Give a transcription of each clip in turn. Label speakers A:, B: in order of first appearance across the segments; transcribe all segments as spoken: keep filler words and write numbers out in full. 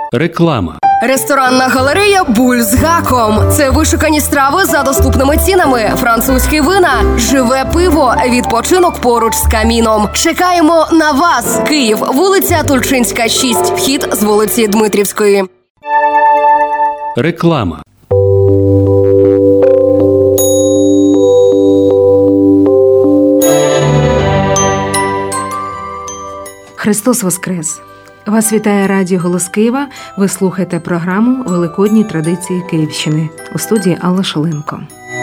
A: Реклама.
B: Ресторанна галерея «Буль з гаком». Це вишукані страви за доступними цінами, французькі вина, живе пиво, відпочинок поруч з каміном. Чекаємо на вас! Київ, вулиця Тульчинська, шість, вхід з вулиці Дмитрівської.
A: Реклама.
C: Христос Воскрес! Вас вітає Радіо «Голос Києва». Ви слухаєте програму «Великодні традиції Київщини». У студії Алла Шаленко.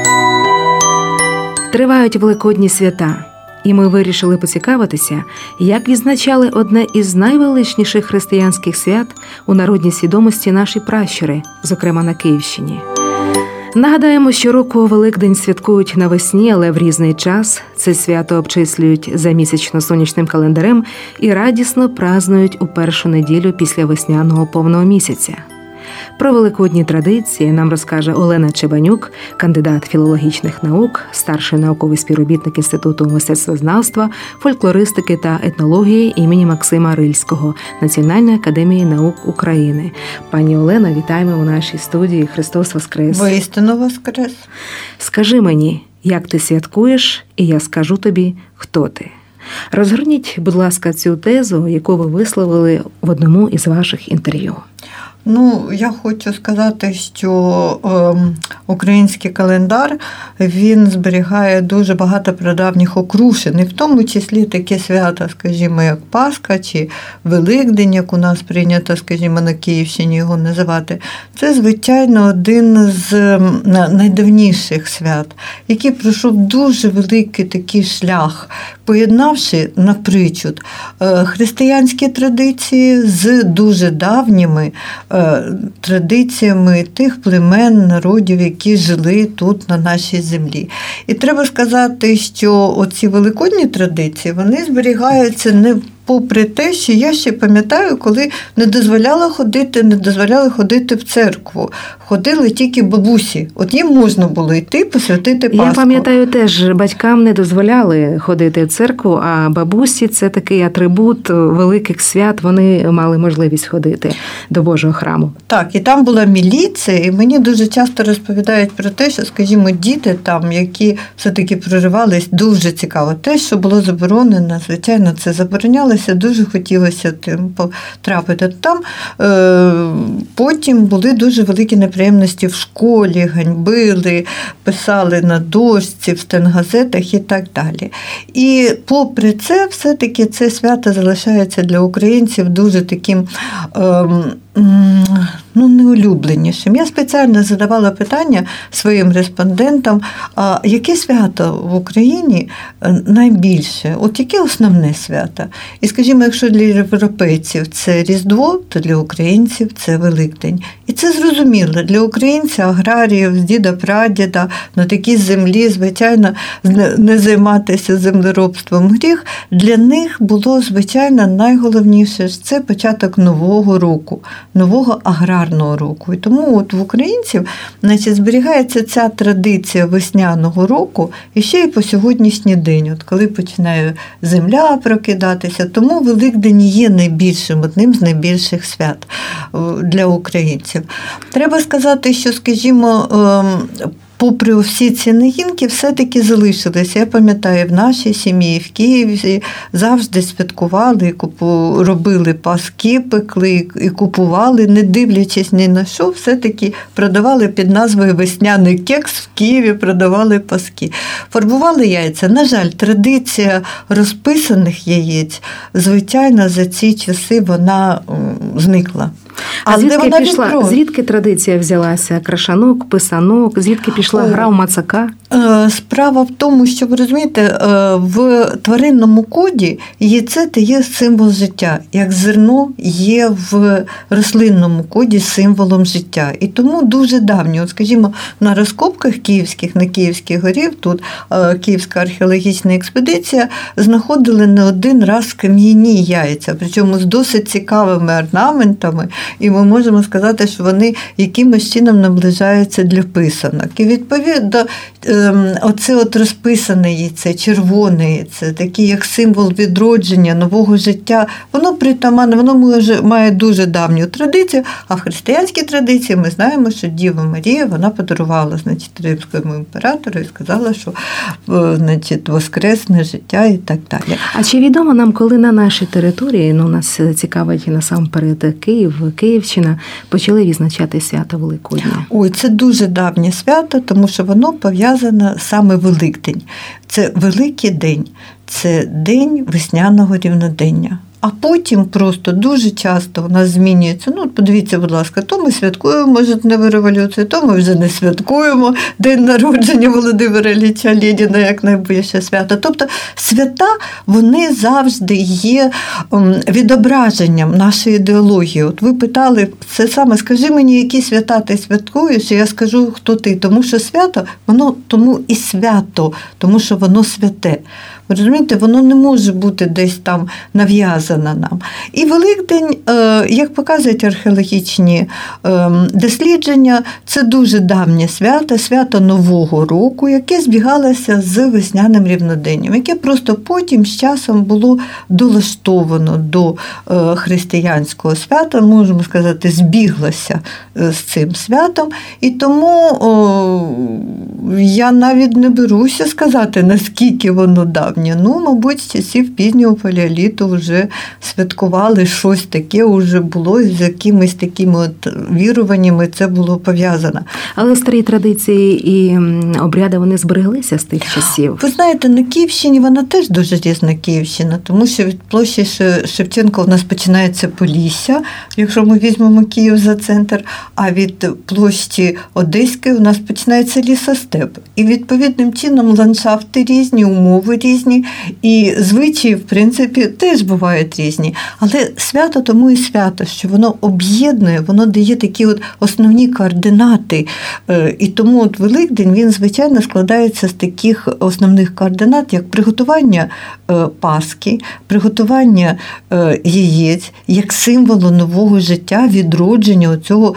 C: Тривають Великодні свята. І ми вирішили поцікавитися, як відзначали одне із найвеличніших християнських свят у народній свідомості наші пращури, зокрема на Київщині. Нагадаємо, щороку Великдень святкують навесні, але в різний час. Це свято обчислюють за місячно-сонячним календарем і радісно празнують у першу неділю після весняного повного місяця. Про великодні традиції нам розкаже Олена Чебанюк, кандидат філологічних наук, старший науковий співробітник Інституту мистецтвознавства, фольклористики та етнології імені Максима Рильського Національної академії наук України. Пані Олена, вітаємо у нашій студії. Христос Воскрес!
D: Воістину Воскрес!
C: Скажи мені, як ти святкуєш, і я скажу тобі, хто ти. Розгорніть, будь ласка, цю тезу, яку ви висловили в одному із ваших інтерв'ю.
D: Ну, я хочу сказати, що е, український календар, він зберігає дуже багато прадавніх окрушень, і в тому числі такі свята, скажімо, як Пасха чи Великдень, як у нас прийнято, скажімо, на Київщині його називати. Це, звичайно, один з найдавніших свят, який пройшов дуже великий такий шлях, поєднавши напричуд християнські традиції з дуже давніми традиціями тих племен, народів, які жили тут, на нашій землі. І треба сказати, що оці великодні традиції, вони зберігаються не попри те, що я ще пам'ятаю, коли не дозволяла ходити, не дозволяли ходити в церкву. Ходили тільки бабусі. От їм можна було йти, посвятити Пасху.
C: Я пам'ятаю теж, батькам не дозволяли ходити в церкву, а бабусі – це такий атрибут великих свят, вони мали можливість ходити до Божого храму.
D: Так, і там була міліція, і мені дуже часто розповідають про те, що, скажімо, діти там, які все-таки проривались, дуже цікаво. Те, що було заборонено, звичайно, це заборонялося, дуже хотілося тим потрапити. Там е, потім були дуже великі неприємності в школі, ганьбили, писали на дошці, в стенгазетах і так далі. І попри це, все-таки це свято залишається для українців дуже таким е, ну, неулюбленішим. Я спеціально задавала питання своїм респондентам, а яке свято в Україні найбільше? От яке основне свято? І, скажімо, якщо для європейців це Різдво, то для українців це Великдень. І це зрозуміло. Для українців, аграріїв, з діда-прадіда, на такій землі, звичайно, не займатися землеробством гріх. Для них було, звичайно, найголовніше – це початок нового року, нового аграрного року. І тому от в українців, значить, зберігається ця традиція весняного року і ще й по сьогоднішній день, от коли починає земля прокидатися. Тому Великдень є найбільшим, одним з найбільших свят для українців. Треба сказати, що, скажімо, попри всі ці негінки, все-таки залишилися. Я пам'ятаю, в нашій сім'ї, в Києві завжди святкували, робили паски, пекли і купували, не дивлячись ні на що, все-таки продавали під назвою «Весняний кекс», в Києві продавали паски. Фарбували яйця. На жаль, традиція розписаних яєць, звичайно, за ці часи вона зникла.
C: А Але звідки пішла, звідки традиція взялася? Крашанок, писанок, звідки пішла гра в мацака?
D: Справа в тому, що, ви розумієте, в тваринному коді яйце – це є символ життя, як зерно є в рослинному коді символом життя. І тому дуже давньо, от, скажімо, на розкопках київських, на Київській горі, тут Київська археологічна експедиція, знаходили не один раз кам'яні яйця, причому з досить цікавими орнаментами. і ми можемо сказати, що вони якимось чином наближаються для писанок. І відповідно, оце от розписане яйце, червоне яйце, такий як символ відродження, нового життя, воно притаманне, воно може, має дуже давню традицію, а в християнській традиції ми знаємо, що Діва Марія, вона подарувала, значить, римському імператору і сказала, що, значить, воскресне життя і так далі.
C: А чи відомо нам, коли на нашій території, ну, нас цікавить насамперед Київ, Київщина, почали відзначати свято Великодня?
D: Ой, це дуже давнє свято, тому що воно пов'язане саме Великдень. Це Великий день, це день весняного рівнодення. А потім просто дуже часто у нас змінюється, ну, подивіться, будь ласка, то ми святкуємо жовтневу революцію, то ми вже не святкуємо день народження Володимира Ілліча Леніна як найбільше свято. Тобто свята, вони завжди є відображенням нашої ідеології. От ви питали, це саме, скажи мені, які свята ти святкуєш, і я скажу, хто ти. Тому що свято, воно тому і свято, тому що воно святе. Ви розумієте, воно не може бути десь там нав'язане нам. І Великдень, як показують археологічні дослідження, це дуже давнє свято, свято Нового року, яке збігалося з весняним рівноденням, яке просто потім з часом було долаштовано до християнського свята, можемо сказати, збіглося з цим святом. І тому о, я навіть не беруся сказати, наскільки воно давнє. Ну, мабуть, з часів пізнього палеоліту вже святкували щось таке, вже було, з якимись такими от віруваннями це було пов'язано.
C: Але старі традиції і обряди, вони збереглися з тих часів?
D: Ви знаєте, на Київщині вона теж дуже різна Київщина, тому що від площі Шевченка у нас починається Полісся, якщо ми візьмемо Київ за центр, а від площі Одеської у нас починається лісостеп. І відповідним чином ландшафти різні, умови різні, і звичаї, в принципі, теж бувають різні. Але свято тому і свято, що воно об'єднує, воно дає такі от основні координати. І тому от Великдень, він, звичайно, складається з таких основних координат, як приготування Пасхи, приготування яєць, як символу нового життя, відродження цього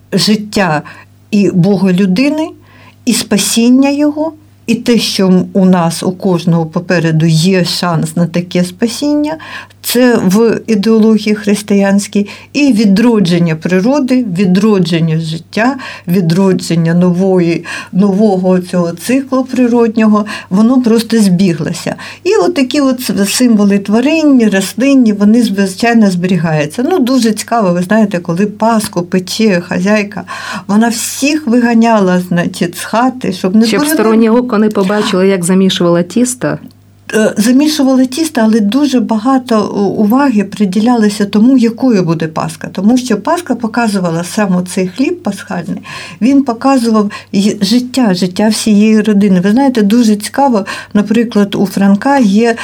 D: життя і Бога людини, і спасіння його, і те, що у нас, у кожного попереду є шанс на таке спасіння, це в ідеології християнській, і відродження природи, відродження життя, відродження нової, нового цього циклу природнього, воно просто збіглося. І от такі от символи тваринні, рослинні, вони, звичайно, зберігаються. Ну, дуже цікаво, ви знаєте, коли Пасху пече хазяйка, вона всіх виганяла, значить, з хати, щоб не...
C: Щоб стороннє око не побачило, як замішувала тісто.
D: Замішували тісто, але дуже багато уваги приділялося тому, якою буде Пасха. Тому що Пасха показувала саме цей хліб пасхальний, він показував життя, життя всієї родини. Ви знаєте, дуже цікаво, наприклад, у Франка є,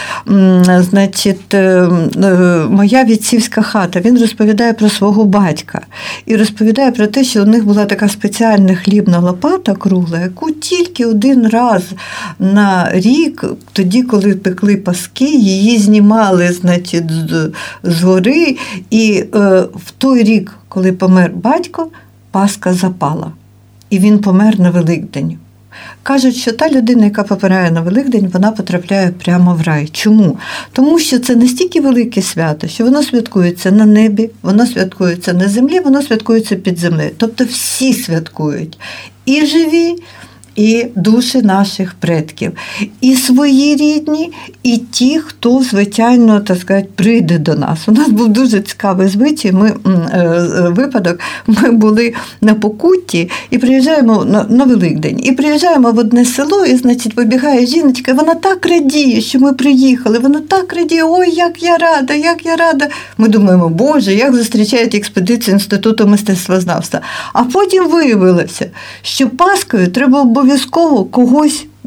D: значить, моя відцівська хата. Він розповідає про свого батька і розповідає про те, що у них була така спеціальна хлібна лопата кругла, яку тільки один раз на рік, тоді, коли пекли паски, її знімали, значить, з, з гори, і е, в той рік, коли помер батько, Пасха запала. І він помер на Великдень. Кажуть, що та людина, яка помирає на Великдень, вона потрапляє прямо в рай. Чому? Тому що це настільки велике свято, що воно святкується на небі, воно святкується на землі, воно святкується під землею. Тобто всі святкують. І живі, і душі наших предків, і свої рідні, і ті, хто, звичайно, так сказати, прийде до нас. У нас був дуже цікавий звичай, ми, випадок, ми були на Покутті і приїжджаємо на, на Великдень, і приїжджаємо в одне село, і, значить, вибігає жіночка, і вона так радіє, що ми приїхали, вона так радіє, ой, як я рада, як я рада. Ми думаємо, Боже, як зустрічають експедицію Інституту мистецтвознавства. А потім виявилося, що Пасхою треба обов'язково когось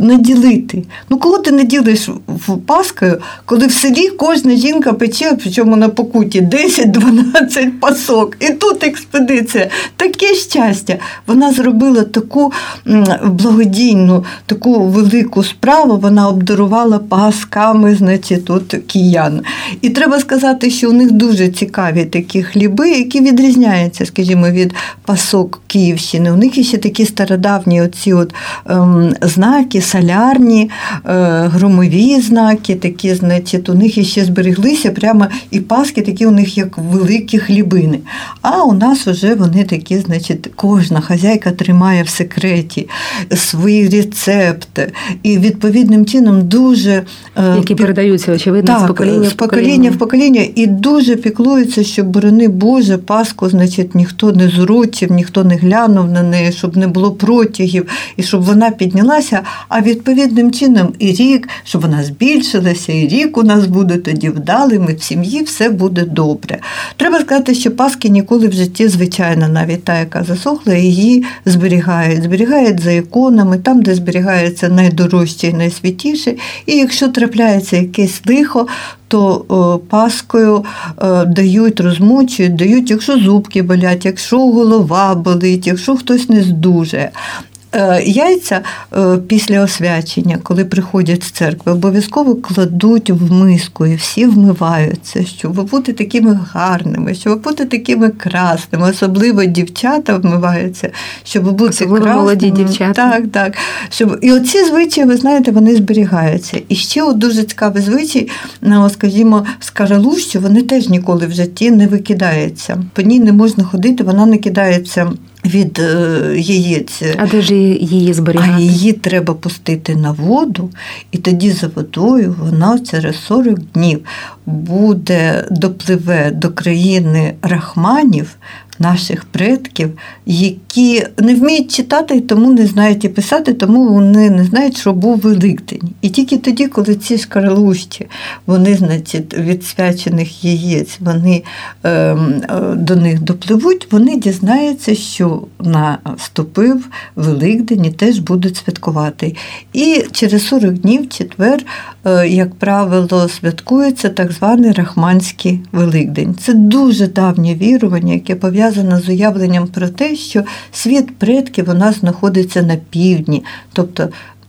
D: наділити. Ну, кого ти наділиш в Паскою, коли в селі кожна жінка пече, причому на покуті, десять-дванадцять пасок. І тут експедиція. Таке щастя. Вона зробила таку благодійну, таку велику справу, вона обдарувала пасками, значить, от киян. І треба сказати, що у них дуже цікаві такі хліби, які відрізняються, скажімо, від пасок Київщини. У них є ще такі стародавні оці от, ем, знаки, солярні, е, громові знаки, такі, значить, у них ще збереглися прямо і паски такі у них, як великі хлібини. А у нас вже вони такі, значить, кожна хазяйка тримає в секреті свої рецепти. І відповідним чином дуже...
C: Які передаються, очевидно,
D: так,
C: з покоління
D: в покоління в покоління. І дуже піклуються, щоб, борони Боже, Пасху, значить, ніхто не зурочив, ніхто не глянув на неї, щоб не було протягів, і щоб вона піднялася, а відповідним чином і рік, щоб вона збільшилася, і рік у нас буде тоді вдалим, і в сім'ї все буде добре. Треба сказати, що Пасхи ніколи в житті, звичайно, навіть та, яка засохла, її зберігають. Зберігають за іконами, там, де зберігається найдорожче і найсвятіше. І якщо трапляється якесь лихо, то о, Паскою о, дають, розмочують, дають, якщо зубки болять, якщо голова болить, якщо хтось не здужає. Яйця після освячення, коли приходять з церкви, обов'язково кладуть в миску, і всі вмиваються, щоб бути такими гарними, щоб бути такими красними, особливо дівчата вмиваються, щоб бути
C: особливо
D: красними.
C: Молоді дівчата.
D: Так, так. Щоб... І оці звичаї, ви знаєте, вони зберігаються. І ще от дуже цікавий звичай, скажімо, скаралу, що вони теж ніколи в житті не викидаються. По ній не можна ходити, вона не кидається від е, яєць.
C: А де ж її зберігати?
D: А її треба пустити на воду, і тоді за водою вона через сорок днів буде, допливе до країни рахманів, наших предків, які не вміють читати, і тому не знають і писати, тому вони не знають, що був Великдень. І тільки тоді, коли ці шкарлущі, вони, значить, від свячених яєць, вони е, до них допливуть, вони дізнаються, що наступив Великдень і теж будуть святкувати. І через сорок днів, четвер, е, як правило, святкується так званий Рахманський Великдень. Це дуже давнє вірування, яке пов'язане з уявленням про те, що світ предків у нас знаходиться на півдні. Тобто,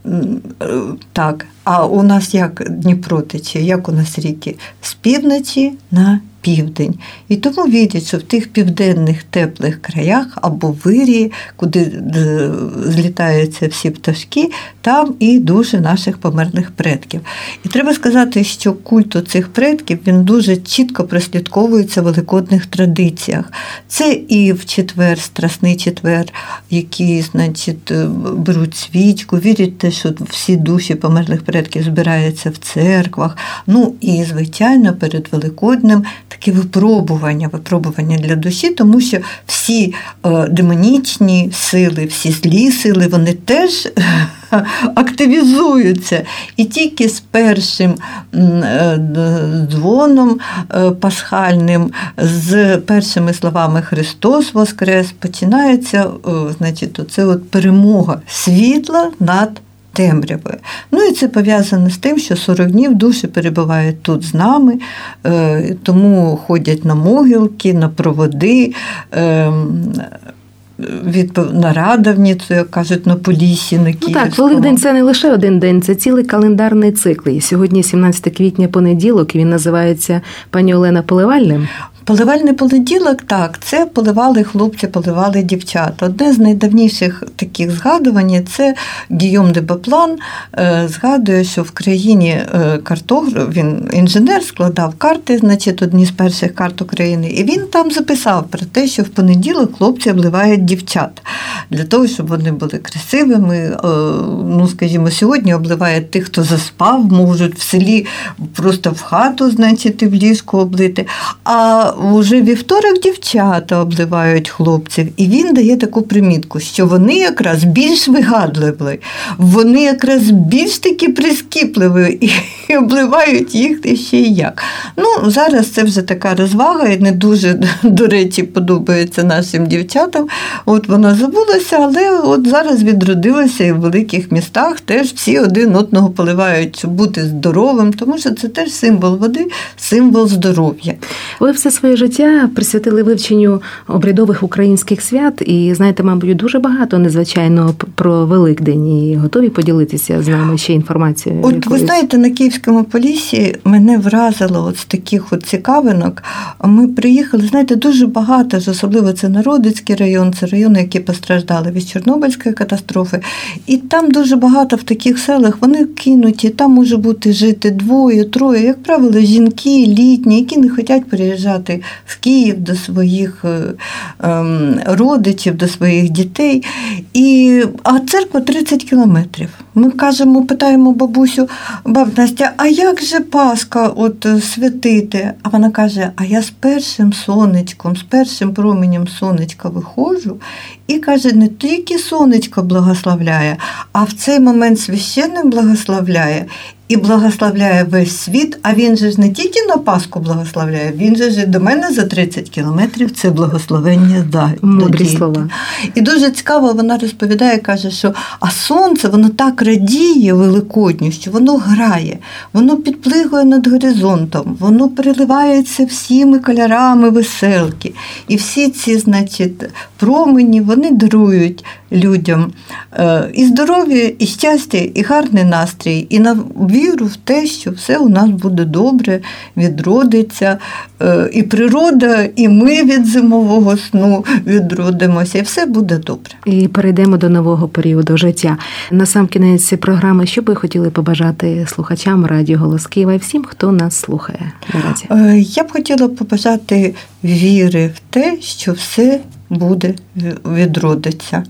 D: так, а у нас як Дніпро тече, як у нас ріки? З півночі на південь. І тому вірять, що в тих південних теплих краях або вирії, куди злітаються всі пташки, там і душі наших померлих предків. І треба сказати, що культ цих предків, він дуже чітко прослідковується в великодних традиціях. Це і в четвер, Страсний четвер, які, значить, беруть свічку, вірять те, що всі душі померлих предків збираються в церквах. Ну і, звичайно, перед Великоднем таке випробування, випробування для душі, тому що всі е, демонічні сили, всі злі сили, вони теж активізуються. І тільки з першим дзвоном пасхальним, з першими словами «Христос воскрес» починається, значить, оце от перемога світла над темрявою. Ну і це пов'язано з тим, що сорок днів душі перебувають тут з нами, тому ходять на могилки, на проводи, від на Радовницю, як кажуть, на Поліссі, на Київському.
C: Ну так, Великдень – це не лише один день, це цілий календарний цикл. І сьогодні, сімнадцятого квітня, понеділок, і він називається, пані Олена, поливальним.
D: Поливальний понеділок, так, це поливали хлопці, поливали дівчата. Одне з найдавніших таких згадувань – це Гійом де Баплан згадує, що в країні картограф, він інженер, складав карти, значить, одні з перших карт України, і він там записав про те, що в понеділок хлопці обливають дівчат, для того, щоб вони були красивими. Ну, скажімо, сьогодні обливають тих, хто заспав, можуть в селі просто в хату, значить, і в ліжку облити. А уже вівторок дівчата обливають хлопців, і він дає таку примітку, що вони якраз більш вигадливі, вони якраз більш такі прискіпливі, і і обливають їх ще й як. Ну, зараз це вже така розвага, і не дуже, до речі, подобається нашим дівчатам. От вона забулася, але от зараз відродилася і в великих містах теж всі один одного поливають, щоб бути здоровим, тому що це теж символ води, символ здоров'я.
C: Ви все своє життя присвятили вивченню обрядових українських свят і знаєте, мабуть, дуже багато незвичайного про Великдень і готові поділитися з нами ще інформацією?
D: От
C: якоюсь?
D: Ви знаєте, на Київському Поліссі мене вразило от з таких от цікавинок. Ми приїхали, знаєте, дуже багато, особливо це Народицький район, це райони, які постраждали від Чорнобильської катастрофи. І там дуже багато в таких селах, вони кинуті, там може бути жити двоє, троє, як правило, жінки, літні, які не хочуть переїжджати в Київ до своїх ем, родичів, до своїх дітей. І, а церква тридцять кілометрів. Ми кажемо, питаємо бабусю, баб Настя, а як же Пасха от святити? А вона каже, а я з першим сонечком, з першим променем сонечка виходжу і каже, не тільки сонечко благословляє, а в цей момент священник благословляє і благословляє весь світ, а він же ж не тільки на Пасху благословляє, він же ж і до мене за тридцять кілометрів це благословення дає.
C: Мудрі слова.
D: І дуже цікаво, вона розповідає, каже, що а сонце, воно так радіє великодню, що воно грає, воно підплигує над горизонтом, воно переливається всіми кольорами веселки. І всі ці, значить, промені, вони дарують людям і здоров'я, і щастя, і гарний настрій, і на віру в те, що все у нас буде добре, відродиться, і природа, і ми від зимового сну відродимося, і все буде добре.
C: І перейдемо до нового періоду життя. Насамкінець програми, що би хотіли побажати слухачам Радіо Голос Києва і всім, хто нас слухає наразі?
D: Я б хотіла побажати віри в те, що все буде, відродиться,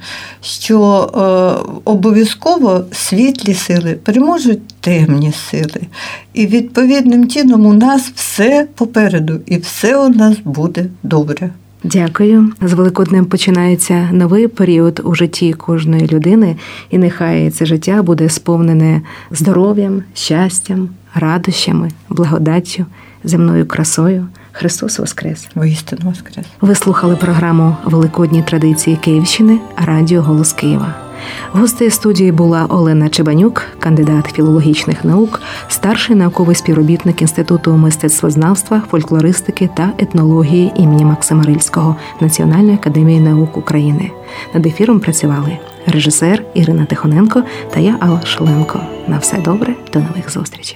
D: що е, обов'язково світлі сили переможуть темні сили. І відповідним чином у нас все попереду, і все у нас буде добре.
C: Дякую. З Великоднем починається новий період у житті кожної людини, і нехай це життя буде сповнене здоров'ям, щастям, радощами, благодаттю, земною красою. Христос Воскрес!
D: Воістину Воскрес!
C: Ви слухали програму «Великодні традиції Київщини» Радіо Голос Києва. Гостею студії була Олена Чебанюк, кандидат філологічних наук, старший науковий співробітник Інституту мистецтвознавства, фольклористики та етнології імені Максима Рильського Національної академії наук України. Над ефіром працювали режисер Ірина Тихоненко та я, Алла Шаленко. На все добре, до нових зустрічей.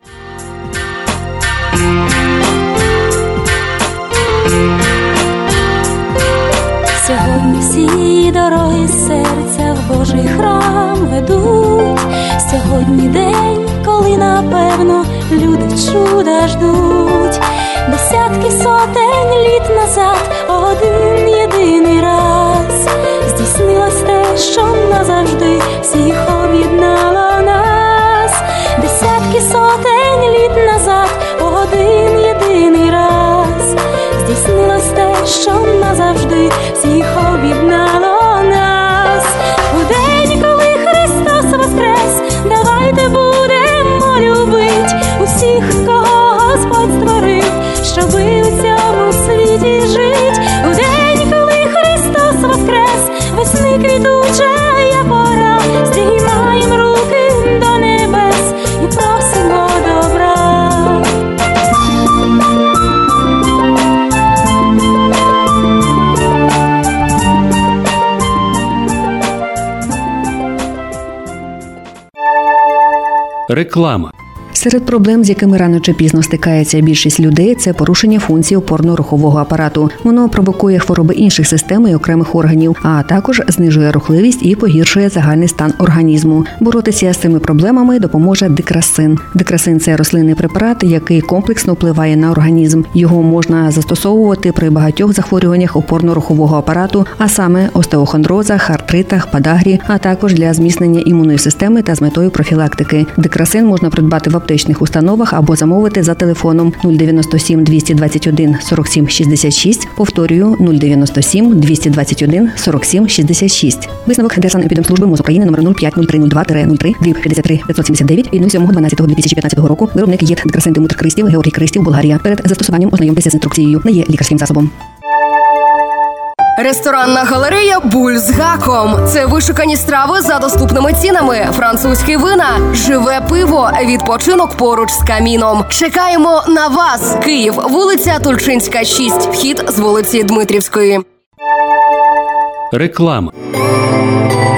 A: Сьогодні всі дороги серця в Божий храм ведуть. Сьогодні день, коли, напевно, люди чуда ждуть. Десятки сотень літ назад один єдиний раз здійснилось те, що назавжди всіх об'єднало нас. Десятки сотень літ назад один єдиний раз здійснилось те, що назавжди всіх об'єднало нас. У день, коли Христос воскрес, давайте будемо любить усіх, кого Господь створив, щоби у цьому світі жить. У день, коли Христос воскрес, весни квітуча є пора, здіймаємо руки до небес і просимо добра.
E: Реклама.
F: Серед проблем, з якими рано чи пізно стикається більшість людей, це порушення функцій опорно-рухового апарату. Воно провокує хвороби інших систем і окремих органів, а також знижує рухливість і погіршує загальний стан організму. Боротися з цими проблемами допоможе дикрасин. Дикрасин – це рослинний препарат, який комплексно впливає на організм. Його можна застосовувати при багатьох захворюваннях опорно-рухового апарату, а саме остеохондрозах, артритах, подагрі, а також для зміцнення імунної системи та з метою профілактики. Дикрасин можна придбати в аптеці медичних установах або замовити за телефоном нуль дев'яносто сім двісті двадцять один сорок сім шістдесят шість. Повторюю, нуль дев'яносто сім двісті двадцять один сорок сім шістдесят шість. Висновок Держсанепідемслужби МОЗ України номер нуль п'ять нуль три нуль два нуль три п'ятдесят три п'ятсот сімдесят дев'ять від сьомого дванадцятого дві тисячі п'ятнадцятого року. Виробник ЄД Красин Дмитр Кристів, Георгій Кристів, Болгарія. Перед застосуванням ознайомтеся з інструкцією. Не є лікарським засобом.
B: Ресторанна галерея «Буль з гаком». Це вишукані страви за доступними цінами, французькі вина, живе пиво, відпочинок поруч з каміном. Чекаємо на вас! Київ, вулиця Тульчинська, шість, вхід з вулиці Дмитрівської.
E: Реклама.